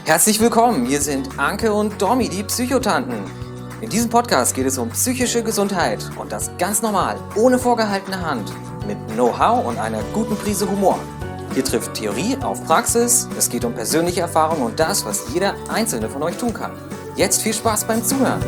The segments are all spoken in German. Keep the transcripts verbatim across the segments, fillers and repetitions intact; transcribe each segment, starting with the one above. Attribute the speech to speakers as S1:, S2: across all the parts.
S1: Herzlich willkommen, hier sind Anke und Domi, die Psychotanten. In diesem Podcast geht es um psychische Gesundheit und das ganz normal, ohne vorgehaltene Hand, mit Know-how und einer guten Prise Humor. Hier trifft Theorie auf Praxis, es geht um persönliche Erfahrung und das, was jeder Einzelne von euch tun kann. Jetzt viel Spaß beim Zuhören.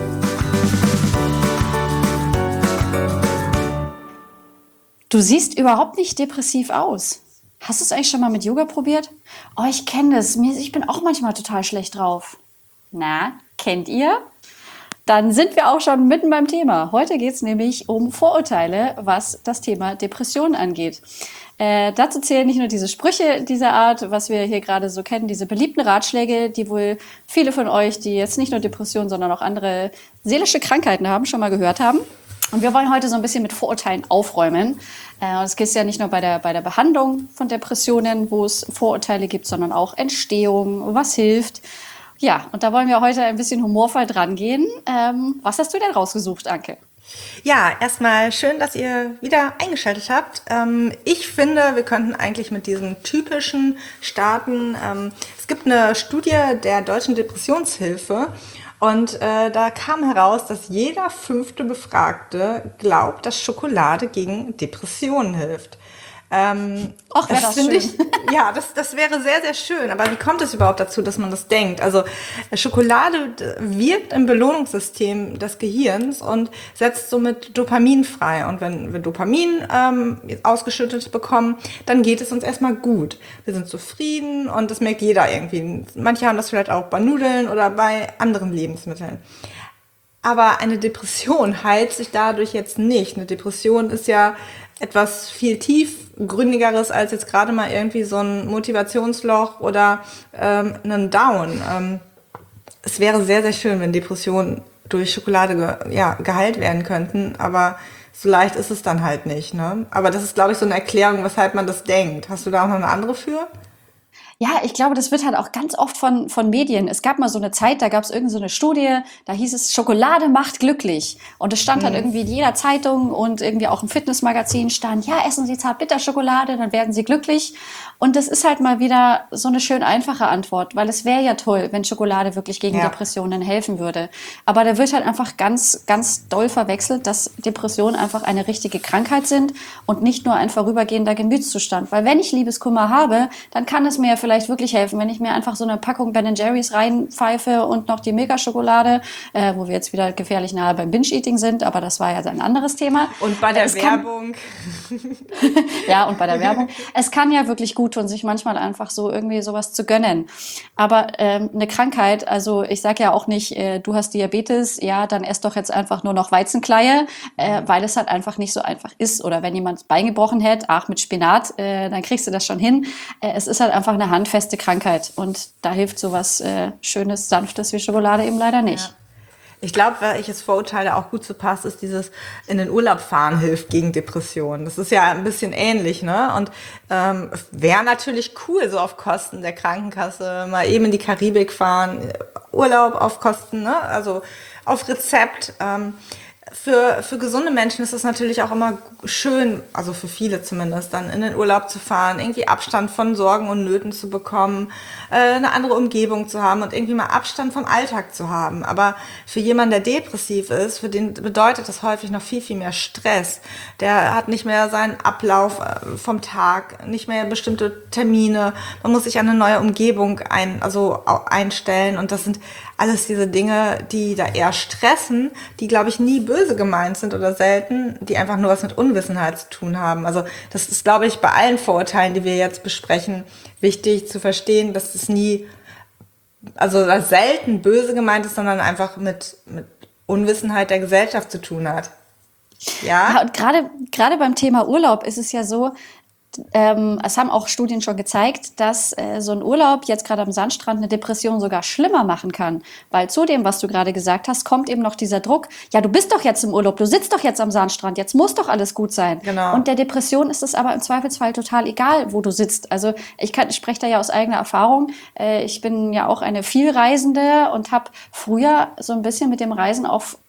S2: Du siehst überhaupt nicht depressiv aus. Hast du es eigentlich schon mal mit Yoga probiert? Oh, ich kenne das. Ich bin auch manchmal total schlecht drauf. Na, kennt ihr? Dann sind wir auch schon mitten beim Thema. Heute geht es nämlich um Vorurteile, was das Thema Depressionen angeht. Äh, dazu zählen nicht nur diese Sprüche dieser Art, was wir hier gerade so kennen, diese beliebten Ratschläge, die wohl viele von euch, die jetzt nicht nur Depressionen, sondern auch andere seelische Krankheiten haben, schon mal gehört haben. Und wir wollen heute so ein bisschen mit Vorurteilen aufräumen. Äh, es geht ja nicht nur bei der, bei der Behandlung von Depressionen, wo es Vorurteile gibt, sondern auch Entstehung, was hilft. Ja, und da wollen wir heute ein bisschen humorvoll dran gehen. Ähm, was hast du denn rausgesucht, Anke?
S3: Ja, erstmal schön, dass ihr wieder eingeschaltet habt. Ähm, ich finde, wir könnten eigentlich mit diesen typischen starten. Ähm, es gibt eine Studie der Deutschen Depressionshilfe. Und äh, da kam heraus, dass jeder fünfte Befragte glaubt, dass Schokolade gegen Depressionen hilft. Ähm,
S2: Ach, wäre das, das schön.
S3: Ich, ja, das, das wäre sehr, sehr schön. Aber wie kommt es überhaupt dazu, dass man das denkt? Also Schokolade wirkt im Belohnungssystem des Gehirns und setzt somit Dopamin frei. Und wenn wir Dopamin ähm, ausgeschüttet bekommen, dann geht es uns erstmal gut. Wir sind zufrieden und das merkt jeder irgendwie. Manche haben das vielleicht auch bei Nudeln oder bei anderen Lebensmitteln. Aber eine Depression heilt sich dadurch jetzt nicht. Eine Depression ist ja etwas viel tiefgründigeres als jetzt gerade mal irgendwie so ein Motivationsloch oder ähm, einen Down. Ähm, es wäre sehr, sehr schön, wenn Depressionen durch Schokolade ge- ja, geheilt werden könnten, aber so leicht ist es dann halt nicht. Ne? Aber das ist, glaube ich, so eine Erklärung, weshalb man das denkt. Hast du da auch noch eine andere für?
S2: Ja, ich glaube, das wird halt auch ganz oft von, von Medien. Es gab mal so eine Zeit, da gab es irgend so eine Studie, da hieß es, Schokolade macht glücklich. Und es stand halt irgendwie in jeder Zeitung und irgendwie auch im Fitnessmagazin stand, ja, essen Sie Zartbitterschokolade, dann werden Sie glücklich. Und das ist halt mal wieder so eine schön einfache Antwort, weil es wäre ja toll, wenn Schokolade wirklich gegen ja. Depressionen helfen würde. Aber da wird halt einfach ganz, ganz doll verwechselt, dass Depressionen einfach eine richtige Krankheit sind und nicht nur ein vorübergehender Gemütszustand. Weil wenn ich Liebeskummer habe, dann kann es mir ja vielleicht wirklich helfen, wenn ich mir einfach so eine Packung Ben and Jerry's reinpfeife und noch die Milka-Schokolade, äh, wo wir jetzt wieder gefährlich nahe beim Binge-Eating sind, aber das war ja ein anderes Thema.
S3: Und bei der
S2: es
S3: Werbung.
S2: Kann, ja, und bei der Werbung. Es kann ja wirklich gut tun, sich manchmal einfach so irgendwie sowas zu gönnen. Aber ähm, eine Krankheit, also ich sage ja auch nicht, äh, du hast Diabetes, ja, dann ess doch jetzt einfach nur noch Weizenkleie, äh, weil es halt einfach nicht so einfach ist. Oder wenn jemand das Bein gebrochen hätte, ach, mit Spinat, äh, dann kriegst du das schon hin. Äh, es ist halt einfach eine handfeste Krankheit und da hilft sowas äh, Schönes, Sanftes wie Schokolade eben leider nicht.
S3: Ja. Ich glaube, welches Vorurteil da auch gut zu passt, ist dieses in den Urlaub fahren hilft gegen Depressionen. Das ist ja ein bisschen ähnlich, ne? Und ähm, wäre natürlich cool, so auf Kosten der Krankenkasse mal eben in die Karibik fahren, Urlaub auf Kosten, ne? Also auf Rezept. Ähm, Für, für gesunde Menschen ist es natürlich auch immer schön, also für viele zumindest, dann in den Urlaub zu fahren, irgendwie Abstand von Sorgen und Nöten zu bekommen, äh, eine andere Umgebung zu haben und irgendwie mal Abstand vom Alltag zu haben. Aber für jemanden, der depressiv ist, für den bedeutet das häufig noch viel, viel mehr Stress. Der hat nicht mehr seinen Ablauf vom Tag, nicht mehr bestimmte Termine. Man muss sich an eine neue Umgebung ein, also einstellen und das sind alles diese Dinge, die da eher stressen, die, glaube ich, nie böse gemeint sind oder selten, die einfach nur was mit Unwissenheit zu tun haben. Also das ist, glaube ich, bei allen Vorurteilen, die wir jetzt besprechen, wichtig zu verstehen, dass es nie, also dass selten böse gemeint ist, sondern einfach mit, mit Unwissenheit der Gesellschaft zu tun hat. Ja,
S2: ja und gerade gerade beim Thema Urlaub ist es ja so, Ähm, es haben auch Studien schon gezeigt, dass äh, so ein Urlaub jetzt gerade am Sandstrand eine Depression sogar schlimmer machen kann. Weil zu dem, was du gerade gesagt hast, kommt eben noch dieser Druck, ja, du bist doch jetzt im Urlaub, du sitzt doch jetzt am Sandstrand, jetzt muss doch alles gut sein.
S3: Genau.
S2: Und der Depression ist es aber im Zweifelsfall total egal, wo du sitzt. Also ich, kann, ich spreche da ja aus eigener Erfahrung. Äh, ich bin ja auch eine Vielreisende und habe früher so ein bisschen mit dem Reisen auf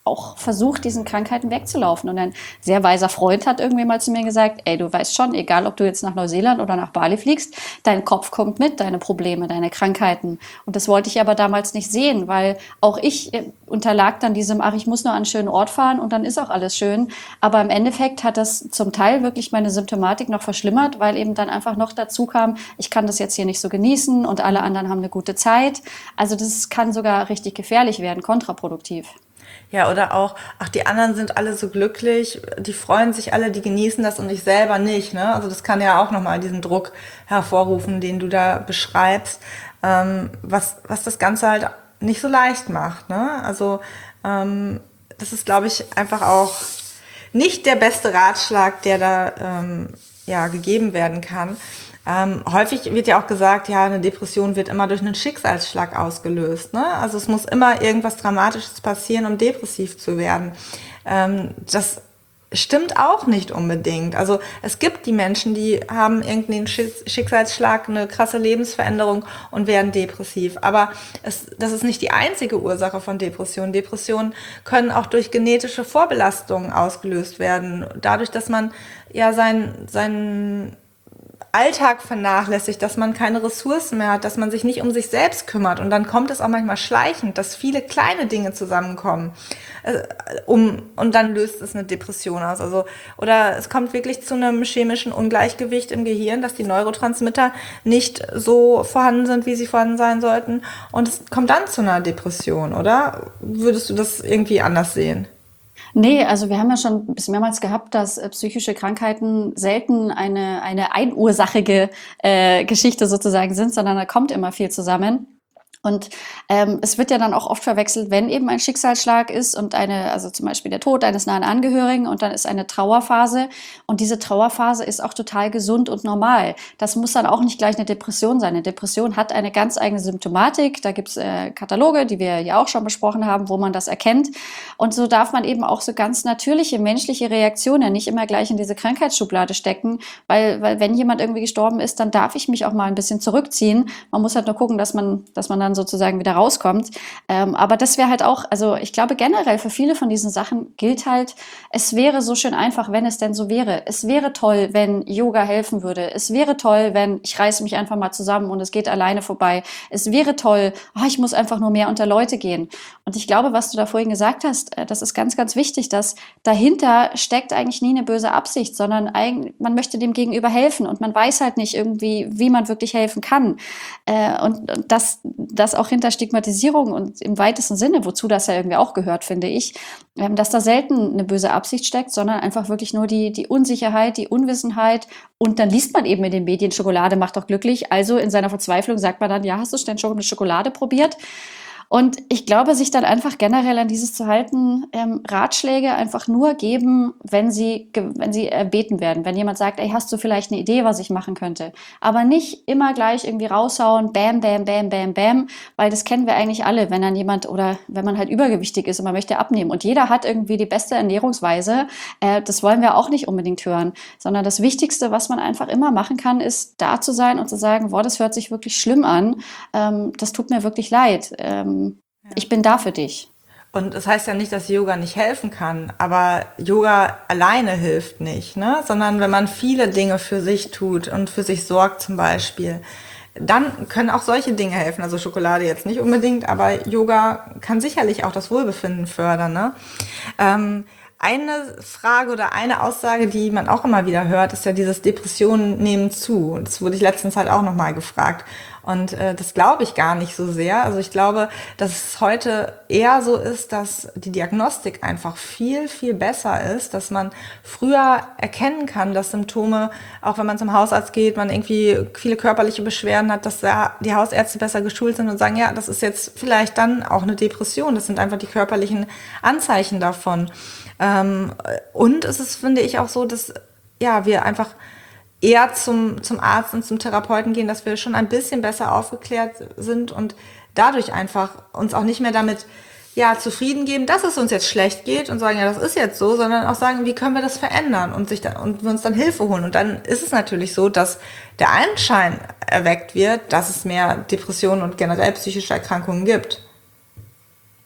S2: auch versucht, diesen Krankheiten wegzulaufen. Und ein sehr weiser Freund hat irgendwie mal zu mir gesagt, ey, du weißt schon, egal ob du jetzt nach Neuseeland oder nach Bali fliegst, dein Kopf kommt mit, deine Probleme, deine Krankheiten. Und das wollte ich aber damals nicht sehen, weil auch ich äh, unterlag dann diesem, ach, ich muss nur an einen schönen Ort fahren und dann ist auch alles schön. Aber im Endeffekt hat das zum Teil wirklich meine Symptomatik noch verschlimmert, weil eben dann einfach noch dazu kam, ich kann das jetzt hier nicht so genießen und alle anderen haben eine gute Zeit. Also das kann sogar richtig gefährlich werden, kontraproduktiv.
S3: Ja, oder auch, ach, die anderen sind alle so glücklich, die freuen sich alle, die genießen das und ich selber nicht, ne? Also das kann ja auch nochmal diesen Druck hervorrufen, den du da beschreibst, ähm, was, was das Ganze halt nicht so leicht macht, ne? Also ähm, das ist, glaube ich, einfach auch nicht der beste Ratschlag, der da ähm, ja gegeben werden kann. Ähm, häufig wird ja auch gesagt, ja, eine Depression wird immer durch einen Schicksalsschlag ausgelöst, ne? Also es muss immer irgendwas Dramatisches passieren, um depressiv zu werden. Ähm, das stimmt auch nicht unbedingt. Also es gibt die Menschen, die haben irgendeinen Schicksalsschlag, eine krasse Lebensveränderung und werden depressiv. Aber es, das ist nicht die einzige Ursache von Depressionen. Depressionen können auch durch genetische Vorbelastungen ausgelöst werden. Dadurch, dass man ja sein, sein Alltag vernachlässigt, dass man keine Ressourcen mehr hat, dass man sich nicht um sich selbst kümmert. Und dann kommt es auch manchmal schleichend, dass viele kleine Dinge zusammenkommen. Äh, um, und dann löst es eine Depression aus. Also, oder es kommt wirklich zu einem chemischen Ungleichgewicht im Gehirn, dass die Neurotransmitter nicht so vorhanden sind, wie sie vorhanden sein sollten. Und es kommt dann zu einer Depression, oder? Würdest du das irgendwie anders sehen?
S2: Nee, also wir haben ja schon bis mehrmals gehabt, dass äh, psychische Krankheiten selten eine, eine einursachige äh, Geschichte sozusagen sind, sondern da kommt immer viel zusammen. Und ähm, es wird ja dann auch oft verwechselt, wenn eben ein Schicksalsschlag ist und eine, also zum Beispiel der Tod eines nahen Angehörigen und dann ist eine Trauerphase und diese Trauerphase ist auch total gesund und normal. Das muss dann auch nicht gleich eine Depression sein. Eine Depression hat eine ganz eigene Symptomatik. Da gibt's äh, Kataloge, die wir ja auch schon besprochen haben, wo man das erkennt. Und so darf man eben auch so ganz natürliche menschliche Reaktionen nicht immer gleich in diese Krankheitsschublade stecken, weil, weil wenn jemand irgendwie gestorben ist, dann darf ich mich auch mal ein bisschen zurückziehen. Man muss halt nur gucken, dass man, dass man dann sozusagen wieder rauskommt. Ähm, aber das wäre halt auch, also ich glaube generell für viele von diesen Sachen gilt halt, es wäre so schön einfach, wenn es denn so wäre. Es wäre toll, wenn Yoga helfen würde. Es wäre toll, wenn ich reiße mich einfach mal zusammen und es geht alleine vorbei. Es wäre toll, oh, ich muss einfach nur mehr unter Leute gehen. Und ich glaube, was du da vorhin gesagt hast, das ist ganz, ganz wichtig, dass dahinter steckt eigentlich nie eine böse Absicht, sondern eigentlich, man möchte dem Gegenüber helfen und man weiß halt nicht irgendwie, wie man wirklich helfen kann. Äh, und, und das, das auch hinter Stigmatisierung und im weitesten Sinne, wozu das ja irgendwie auch gehört, finde ich, ähm, dass da selten eine böse Absicht steckt, sondern einfach wirklich nur die, die Unsicherheit, die Unwissenheit. Und dann liest man eben in den Medien, Schokolade macht doch glücklich. Also in seiner Verzweiflung sagt man dann, ja, hast du denn schon eine Schokolade probiert? Und ich glaube, sich dann einfach generell an dieses zu halten, ähm, Ratschläge einfach nur geben, wenn sie, wenn sie erbeten werden. Wenn jemand sagt, ey, hast du vielleicht eine Idee, was ich machen könnte? Aber nicht immer gleich irgendwie raushauen, bam, bam, bam, bam, bam, weil das kennen wir eigentlich alle, wenn dann jemand oder wenn man halt übergewichtig ist und man möchte abnehmen. Und jeder hat irgendwie die beste Ernährungsweise. Äh, das wollen wir auch nicht unbedingt hören, sondern das Wichtigste, was man einfach immer machen kann, ist da zu sein und zu sagen, boah, das hört sich wirklich schlimm an. Ähm, das tut mir wirklich leid. Ähm, Ich bin da für dich.
S3: Und das heißt ja nicht, dass Yoga nicht helfen kann, aber Yoga alleine hilft nicht, ne? Sondern wenn man viele Dinge für sich tut und für sich sorgt zum Beispiel, dann können auch solche Dinge helfen. Also Schokolade jetzt nicht unbedingt, aber Yoga kann sicherlich auch das Wohlbefinden fördern, ne? Ähm, Eine Frage oder eine Aussage, die man auch immer wieder hört, ist ja dieses Depressionen nehmen zu. Das wurde ich letztens halt auch nochmal gefragt. Und äh, das glaube ich gar nicht so sehr. Also ich glaube, dass es heute eher so ist, dass die Diagnostik einfach viel, viel besser ist, dass man früher erkennen kann, dass Symptome, auch wenn man zum Hausarzt geht, man irgendwie viele körperliche Beschwerden hat, dass da die Hausärzte besser geschult sind und sagen, ja, das ist jetzt vielleicht dann auch eine Depression. Das sind einfach die körperlichen Anzeichen davon. Ähm, und es ist, finde ich, auch so, dass ja wir einfach eher zum, zum Arzt und zum Therapeuten gehen, dass wir schon ein bisschen besser aufgeklärt sind und dadurch einfach uns auch nicht mehr damit ja zufrieden geben, dass es uns jetzt schlecht geht und sagen, ja, das ist jetzt so, sondern auch sagen, wie können wir das verändern und sich dann, und wir uns dann Hilfe holen. Und dann ist es natürlich so, dass der Anschein erweckt wird, dass es mehr Depressionen und generell psychische Erkrankungen gibt.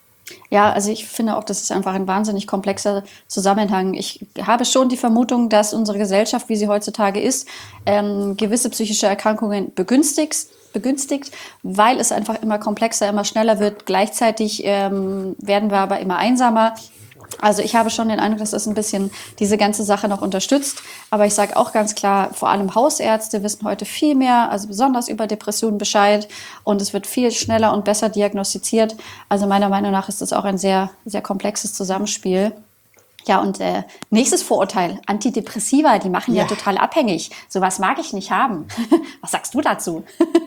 S2: Ja, also ich finde auch, das ist einfach ein wahnsinnig komplexer Zusammenhang. Ich habe schon die Vermutung, dass unsere Gesellschaft, wie sie heutzutage ist, ähm, gewisse psychische Erkrankungen begünstigt, begünstigt, weil es einfach immer komplexer, immer schneller wird. Gleichzeitig ähm, werden wir aber immer einsamer. Also ich habe schon den Eindruck, dass das ein bisschen diese ganze Sache noch unterstützt. Aber ich sage auch ganz klar, vor allem Hausärzte wissen heute viel mehr, also besonders über Depressionen Bescheid. Und es wird viel schneller und besser diagnostiziert. Also meiner Meinung nach ist das auch ein sehr, sehr komplexes Zusammenspiel. Ja, und äh, nächstes Vorurteil, Antidepressiva, die machen ja, ja total abhängig. Sowas mag ich nicht haben. Was sagst du dazu?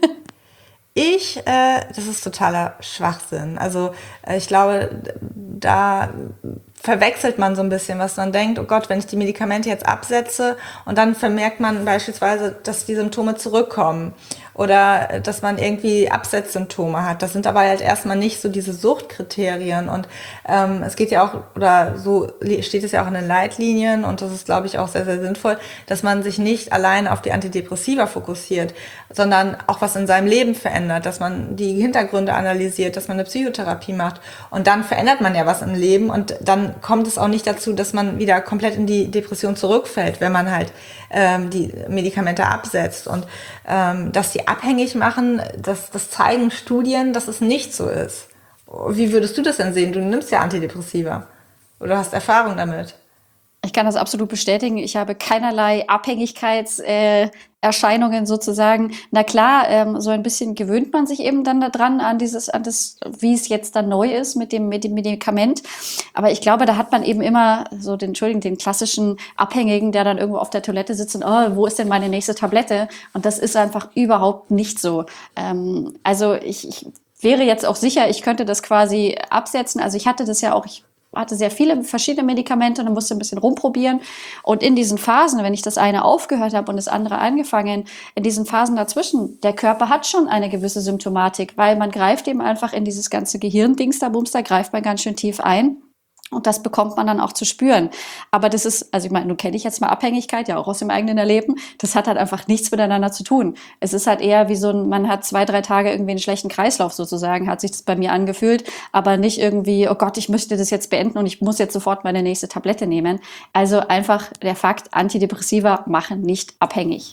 S3: Ich, äh, das ist totaler Schwachsinn. Also äh, ich glaube, da verwechselt man so ein bisschen, was man denkt, oh Gott, wenn ich die Medikamente jetzt absetze und dann vermerkt man beispielsweise, dass die Symptome zurückkommen oder dass man irgendwie Absetzsymptome hat. Das sind aber halt erstmal nicht so diese Suchtkriterien und ähm, es geht ja auch, oder so steht es ja auch in den Leitlinien und das ist, glaube ich, auch sehr, sehr sinnvoll, dass man sich nicht allein auf die Antidepressiva fokussiert, sondern auch was in seinem Leben verändert, dass man die Hintergründe analysiert, dass man eine Psychotherapie macht und dann verändert man ja was im Leben und dann kommt es auch nicht dazu, dass man wieder komplett in die Depression zurückfällt, wenn man halt ähm, die Medikamente absetzt. Und ähm, dass die abhängig machen, das, das zeigen Studien, dass es nicht so ist. Wie würdest du das denn sehen? Du nimmst ja Antidepressiva oder hast Erfahrung damit.
S2: Ich kann das absolut bestätigen. Ich habe keinerlei Abhängigkeitserscheinungen äh, sozusagen. Na klar, ähm, so ein bisschen gewöhnt man sich eben dann daran an dieses, an das, wie es jetzt dann neu ist mit dem, mit dem Medikament. Aber ich glaube, da hat man eben immer so den, Entschuldigung, den klassischen Abhängigen, der dann irgendwo auf der Toilette sitzt und, oh, wo ist denn meine nächste Tablette? Und das ist einfach überhaupt nicht so. Ähm, also ich, ich wäre jetzt auch sicher, ich könnte das quasi absetzen. Also ich hatte das ja auch, ich hatte sehr viele verschiedene Medikamente und dann musste ein bisschen rumprobieren. Und in diesen Phasen, wenn ich das eine aufgehört habe und das andere angefangen, in diesen Phasen dazwischen, der Körper hat schon eine gewisse Symptomatik, weil man greift eben einfach in dieses ganze Gehirndings, da Bums, da greift man ganz schön tief ein. Und das bekommt man dann auch zu spüren. Aber das ist, also ich meine, nun kenne ich jetzt mal Abhängigkeit, ja auch aus dem eigenen Erleben. Das hat halt einfach nichts miteinander zu tun. Es ist halt eher wie so ein, man hat zwei, drei Tage irgendwie einen schlechten Kreislauf sozusagen, hat sich das bei mir angefühlt. Aber nicht irgendwie, oh Gott, ich müsste das jetzt beenden und ich muss jetzt sofort meine nächste Tablette nehmen. Also einfach der Fakt, Antidepressiva machen nicht abhängig.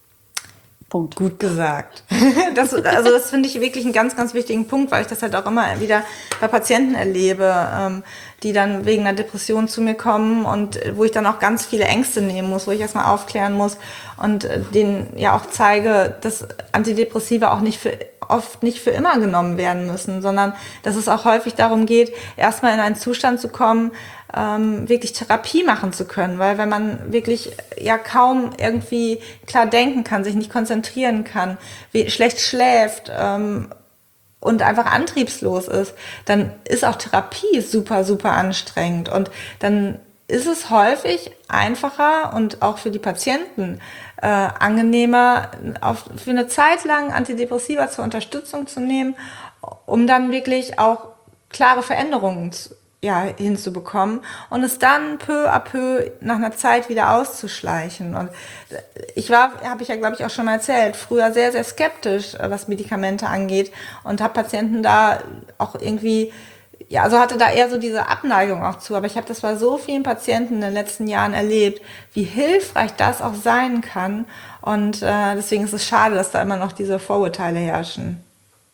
S2: Punkt.
S3: Gut gesagt. Das, also das finde ich wirklich einen ganz, ganz wichtigen Punkt, weil ich das halt auch immer wieder bei Patienten erlebe, ähm, die dann wegen einer Depression zu mir kommen und wo ich dann auch ganz viele Ängste nehmen muss, wo ich erstmal aufklären muss und denen ja auch zeige, dass Antidepressiva auch nicht für oft nicht für immer genommen werden müssen, sondern dass es auch häufig darum geht, erstmal in einen Zustand zu kommen, ähm, wirklich Therapie machen zu können, weil wenn man wirklich ja kaum irgendwie klar denken kann, sich nicht konzentrieren kann, wie, schlecht schläft ähm, und einfach antriebslos ist, dann ist auch Therapie super, super anstrengend und dann ist es häufig einfacher und auch für die Patienten äh, angenehmer, auf, für eine Zeit lang Antidepressiva zur Unterstützung zu nehmen, um dann wirklich auch klare Veränderungen zu, ja, hinzubekommen und es dann peu à peu nach einer Zeit wieder auszuschleichen. Und ich war, habe ich ja, glaube ich, auch schon mal erzählt, früher sehr, sehr skeptisch, was Medikamente angeht und habe Patienten da auch irgendwie, ja, also hatte da eher so diese Abneigung auch zu. Aber ich habe das bei so vielen Patienten in den letzten Jahren erlebt, wie hilfreich das auch sein kann. Und äh, deswegen ist es schade, dass da immer noch diese Vorurteile herrschen.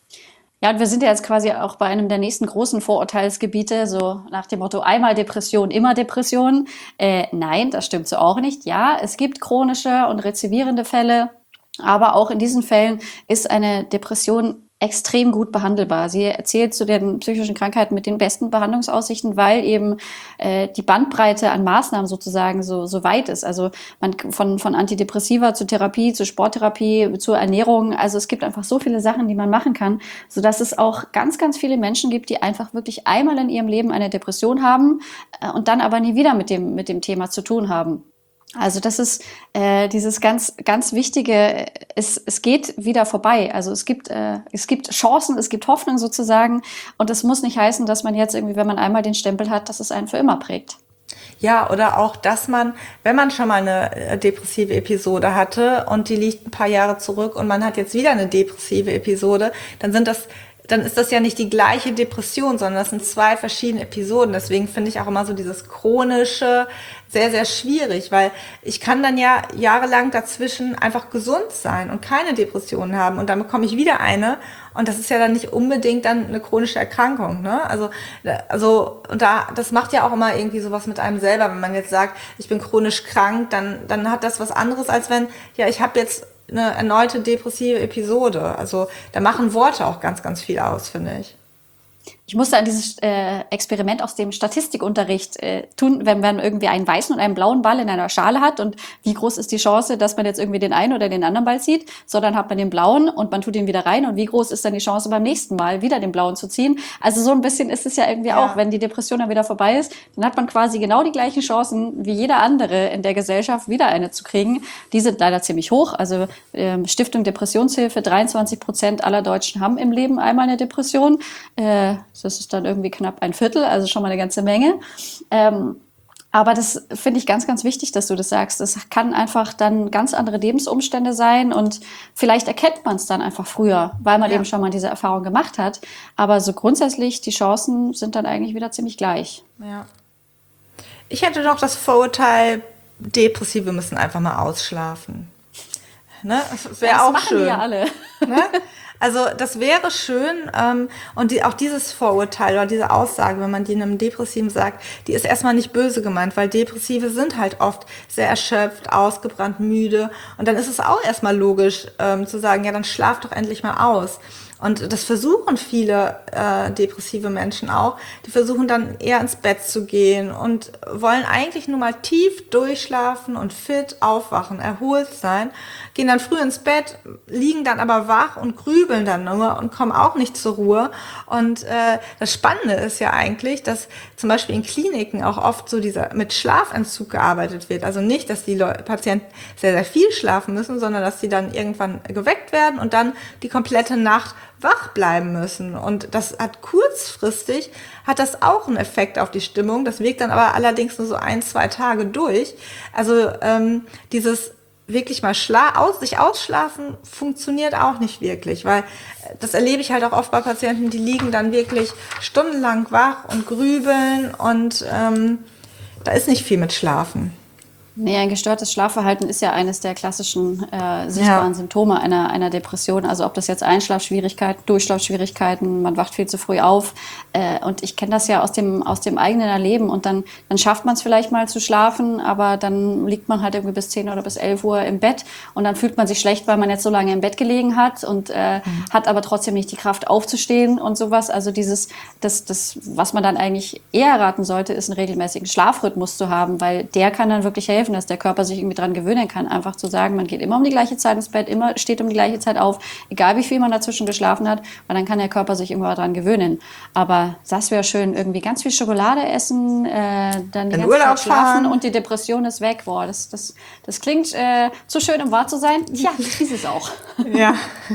S2: Ja, und wir sind ja jetzt quasi auch bei einem der nächsten großen Vorurteilsgebiete, so nach dem Motto einmal Depression, immer Depression. Äh, nein, das stimmt so auch nicht. Ja, es gibt chronische und rezidivierende Fälle, aber auch in diesen Fällen ist eine Depression extrem gut behandelbar. Sie zählt zu den psychischen Krankheiten mit den besten Behandlungsaussichten, weil eben äh, die Bandbreite an Maßnahmen sozusagen so so weit ist. Also man von von Antidepressiva zu Therapie, zu Sporttherapie, zur Ernährung. Also es gibt einfach so viele Sachen, die man machen kann, so dass es auch ganz ganz viele Menschen gibt, die einfach wirklich einmal in ihrem Leben eine Depression haben äh, und dann aber nie wieder mit dem mit dem Thema zu tun haben. Also das ist äh, dieses ganz ganz wichtige, es, es geht wieder vorbei. Also es gibt äh, es gibt Chancen, es gibt Hoffnung sozusagen und das muss nicht heißen, dass man jetzt irgendwie, wenn man einmal den Stempel hat, dass es einen für immer prägt.
S3: Ja, oder auch, dass man, wenn man schon mal eine depressive Episode hatte und die liegt ein paar Jahre zurück und man hat jetzt wieder eine depressive Episode, dann sind das dann ist das ja nicht die gleiche Depression, sondern das sind zwei verschiedene Episoden. Deswegen finde ich auch immer so dieses chronische sehr, sehr schwierig, weil ich kann dann ja jahrelang dazwischen einfach gesund sein und keine Depressionen haben und dann bekomme ich wieder eine und das ist ja dann nicht unbedingt dann eine chronische Erkrankung, ne? Also, also, und da, das macht ja auch immer irgendwie sowas mit einem selber, wenn man jetzt sagt, ich bin chronisch krank, dann, dann hat das was anderes, als wenn, ja, ich habe jetzt eine erneute depressive Episode. Also, da machen Worte auch ganz, ganz viel aus, finde ich.
S2: Ich musste an dieses äh, Experiment aus dem Statistikunterricht äh, tun, wenn man irgendwie einen weißen und einen blauen Ball in einer Schale hat und wie groß ist die Chance, dass man jetzt irgendwie den einen oder den anderen Ball zieht, so dann hat man den blauen und man tut ihn wieder rein und wie groß ist dann die Chance beim nächsten Mal wieder den blauen zu ziehen. Also so ein bisschen ist es ja irgendwie
S3: Ja.
S2: auch, wenn die Depression dann wieder vorbei ist, dann hat man quasi genau die gleichen Chancen wie jeder andere in der Gesellschaft wieder eine zu kriegen. Die sind leider ziemlich hoch. Also ähm, Stiftung Depressionshilfe, dreiundzwanzig Prozent aller Deutschen haben im Leben einmal eine Depression. Äh, Das ist dann irgendwie knapp ein Viertel, also schon mal eine ganze Menge. Ähm, aber das finde ich ganz, ganz wichtig, dass du das sagst. Das kann einfach dann ganz andere Lebensumstände sein und vielleicht erkennt man es dann einfach früher, weil man
S3: Ja.
S2: eben schon mal diese Erfahrung gemacht hat. Aber so grundsätzlich, die Chancen sind dann eigentlich wieder ziemlich gleich.
S3: Ja. Ich hätte noch das Vorurteil, Depressive müssen einfach mal ausschlafen. Ne? Das wäre
S2: das
S3: auch
S2: machen
S3: schön.
S2: die ja alle.
S3: Ne? Also das wäre schön ähm, und die, auch dieses Vorurteil oder diese Aussage, wenn man die einem Depressiven sagt, die ist erstmal nicht böse gemeint, weil Depressive sind halt oft sehr erschöpft, ausgebrannt, müde und dann ist es auch erstmal logisch ähm, zu sagen, ja dann schlaf doch endlich mal aus. Und das versuchen viele äh, depressive Menschen auch. Die versuchen dann eher ins Bett zu gehen und wollen eigentlich nur mal tief durchschlafen und fit aufwachen, erholt sein, gehen dann früh ins Bett, liegen dann aber wach und grübeln dann nur und kommen auch nicht zur Ruhe. Und äh, das Spannende ist ja eigentlich, dass zum Beispiel in Kliniken auch oft so dieser mit Schlafentzug gearbeitet wird. Also nicht, dass die Leute, Patienten sehr, sehr viel schlafen müssen, sondern dass sie dann irgendwann geweckt werden und dann die komplette Nacht wach bleiben müssen. Und das hat kurzfristig, hat das auch einen Effekt auf die Stimmung. Das wirkt dann aber allerdings nur so ein, zwei Tage durch. Also ähm, dieses wirklich mal schla aus, sich ausschlafen funktioniert auch nicht wirklich, weil das erlebe ich halt auch oft bei Patienten, die liegen dann wirklich stundenlang wach und grübeln und ähm, da ist nicht viel mit Schlafen.
S2: Nee, ein gestörtes Schlafverhalten ist ja eines der klassischen äh, sichtbaren
S3: Ja.
S2: Symptome einer, einer Depression. Also ob das jetzt Einschlafschwierigkeiten, Durchschlafschwierigkeiten, man wacht viel zu früh auf. Äh, und ich kenne das ja aus dem, aus dem eigenen Erleben. Und dann, dann schafft man es vielleicht mal zu schlafen, aber dann liegt man halt irgendwie bis zehn oder bis elf Uhr im Bett. Und dann fühlt man sich schlecht, weil man jetzt so lange im Bett gelegen hat und äh, mhm. hat aber trotzdem nicht die Kraft aufzustehen und sowas. Also dieses, das, das, was man dann eigentlich eher raten sollte, ist einen regelmäßigen Schlafrhythmus zu haben, weil der kann dann wirklich helfen, dass der Körper sich irgendwie dran gewöhnen kann, einfach zu sagen, man geht immer um die gleiche Zeit ins Bett, immer steht um die gleiche Zeit auf, egal wie viel man dazwischen geschlafen hat, weil dann kann der Körper sich irgendwann dran gewöhnen. Aber das wäre schön, irgendwie ganz viel Schokolade essen, äh, dann die
S3: In
S2: ganze
S3: Urlaub
S2: Zeit schlafen
S3: fahren.
S2: und die Depression ist weg. Boah, das, das, das klingt äh, zu schön, um wahr zu sein. Tja, das ist es auch.
S3: Ja.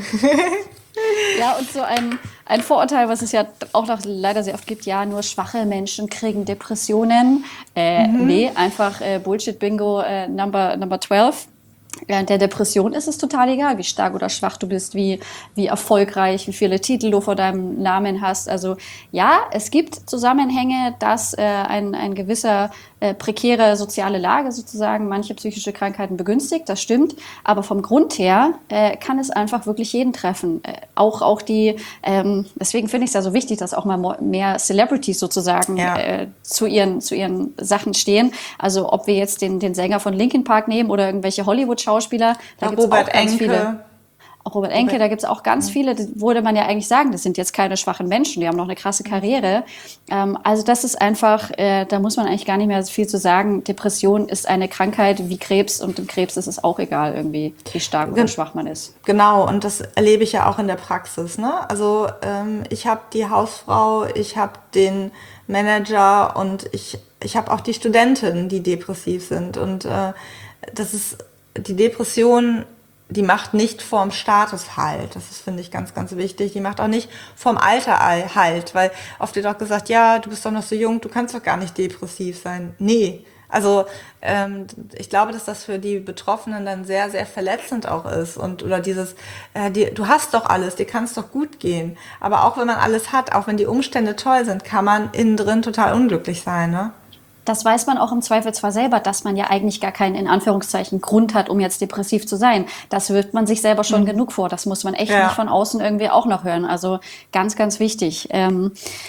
S2: Ja, und so ein, ein Vorurteil, was es ja auch noch leider sehr oft gibt, ja, nur schwache Menschen kriegen Depressionen. Äh, mhm. Nee, einfach äh, Bullshit-Bingo äh, Number, Number zwölf. Während der Depression ist es total egal, wie stark oder schwach du bist, wie, wie erfolgreich, wie viele Titel du vor deinem Namen hast. Also ja, es gibt Zusammenhänge, dass äh, ein, ein gewisser äh, prekäre soziale Lage sozusagen manche psychische Krankheiten begünstigt, das stimmt. Aber vom Grund her äh, kann es einfach wirklich jeden treffen. Äh, auch, auch die, ähm, deswegen finde ich es ja so wichtig, dass auch mal mehr Celebrities sozusagen
S3: Ja.
S2: äh, zu ihren, zu ihren Sachen stehen. Also ob wir jetzt den, den Sänger von Linkin Park nehmen oder irgendwelche Hollywood-Schauspieler, da
S3: Ja,
S2: gibt es auch
S3: Robert
S2: ganz
S3: Enke.
S2: viele. Auch Robert Enke,
S3: Robert-
S2: da gibt es auch ganz viele, das würde man ja eigentlich sagen, das sind jetzt keine schwachen Menschen, die haben noch eine krasse Karriere. Ähm, also das ist einfach, äh, da muss man eigentlich gar nicht mehr so viel zu sagen. Depression ist eine Krankheit wie Krebs und dem Krebs ist es auch egal irgendwie, wie stark oder
S3: Gen-
S2: schwach man ist.
S3: Genau, und das erlebe ich ja auch in der Praxis. Ne? Also ähm, ich habe die Hausfrau, ich habe den Manager und ich, ich habe auch die Studentinnen, die depressiv sind. Und äh, das ist die Depression, die macht nicht vorm Status Halt. Das ist, finde ich, ganz, ganz wichtig. Die macht auch nicht vorm Alter Halt, weil oft wird auch gesagt, ja, du bist doch noch so jung, du kannst doch gar nicht depressiv sein. Nee, Also ähm, ich glaube, dass das für die Betroffenen dann sehr, sehr verletzend auch ist. Und oder dieses, äh, die, du hast doch alles, dir kann es doch gut gehen. Aber auch wenn man alles hat, auch wenn die Umstände toll sind, kann man innen drin total unglücklich sein, ne?
S2: Das weiß man auch im Zweifelsfall selber, dass man ja eigentlich gar keinen, in Anführungszeichen, Grund hat, um jetzt depressiv zu sein. Das wirft man sich selber schon mhm. genug vor. Das muss man echt
S3: ja.
S2: nicht von außen irgendwie auch noch hören. Also ganz, ganz wichtig. Ähm,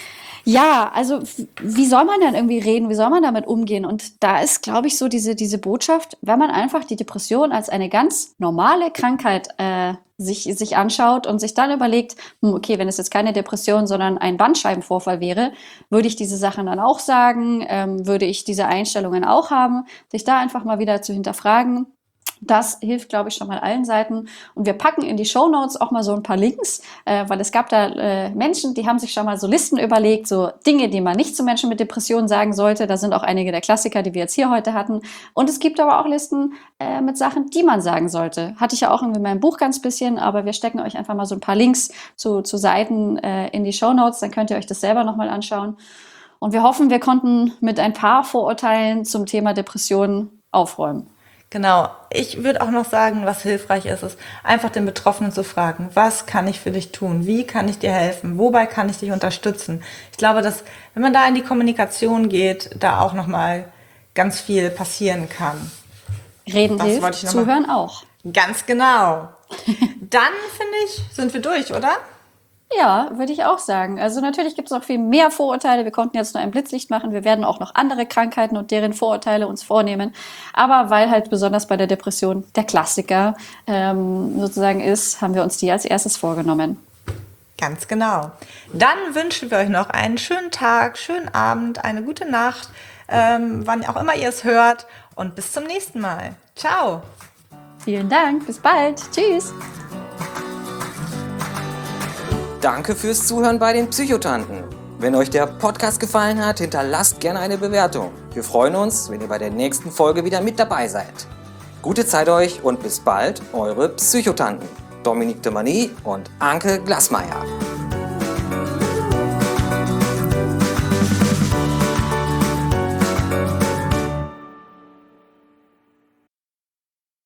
S2: ja, also wie soll man denn irgendwie reden? Wie soll man damit umgehen? Und da ist, glaube ich, so diese, diese Botschaft, wenn man einfach die Depression als eine ganz normale Krankheit äh, sich, sich anschaut und sich dann überlegt, hm, okay, wenn es jetzt keine Depression, sondern ein Bandscheibenvorfall wäre, würde ich diese Sachen dann auch sagen, ähm, würde ich diese Einstellungen auch haben, sich da einfach mal wieder zu hinterfragen. Das hilft, glaube ich, schon mal allen Seiten. Und wir packen in die Shownotes auch mal so ein paar Links, äh, weil es gab da äh, Menschen, die haben sich schon mal so Listen überlegt, so Dinge, die man nicht zu Menschen mit Depressionen sagen sollte. Da sind auch einige der Klassiker, die wir jetzt hier heute hatten. Und es gibt aber auch Listen äh, mit Sachen, die man sagen sollte. Hatte ich ja auch in meinem Buch ganz bisschen, aber wir stecken euch einfach mal so ein paar Links zu, zu Seiten äh, in die Shownotes. Dann könnt ihr euch das selber nochmal anschauen. Und wir hoffen, wir konnten mit ein paar Vorurteilen zum Thema Depressionen aufräumen.
S3: Genau. Ich würde auch noch sagen, was hilfreich ist, ist einfach den Betroffenen zu fragen, was kann ich für dich tun? Wie kann ich dir helfen? Wobei kann ich dich unterstützen? Ich glaube, dass, wenn man da in die Kommunikation geht, da auch nochmal ganz viel passieren kann.
S2: Reden
S3: Das
S2: hilft, zuhören auch.
S3: Ganz genau. Dann, finde ich, sind wir durch, oder?
S2: Ja, würde ich auch sagen. Also natürlich gibt es noch viel mehr Vorurteile. Wir konnten jetzt nur ein Blitzlicht machen. Wir werden auch noch andere Krankheiten und deren Vorurteile uns vornehmen. Aber weil halt besonders bei der Depression der Klassiker ähm, sozusagen ist, haben wir uns die als erstes vorgenommen.
S3: Ganz genau. Dann wünschen wir euch noch einen schönen Tag, schönen Abend, eine gute Nacht, ähm, wann auch immer ihr es hört. Und bis zum nächsten Mal. Ciao.
S2: Vielen Dank. Bis bald. Tschüss.
S1: Danke fürs Zuhören bei den Psychotanten. Wenn euch der Podcast gefallen hat, hinterlasst gerne eine Bewertung. Wir freuen uns, wenn ihr bei der nächsten Folge wieder mit dabei seid. Gute Zeit euch und bis bald, eure Psychotanten. Dominique de Mani und Anke Glasmeier.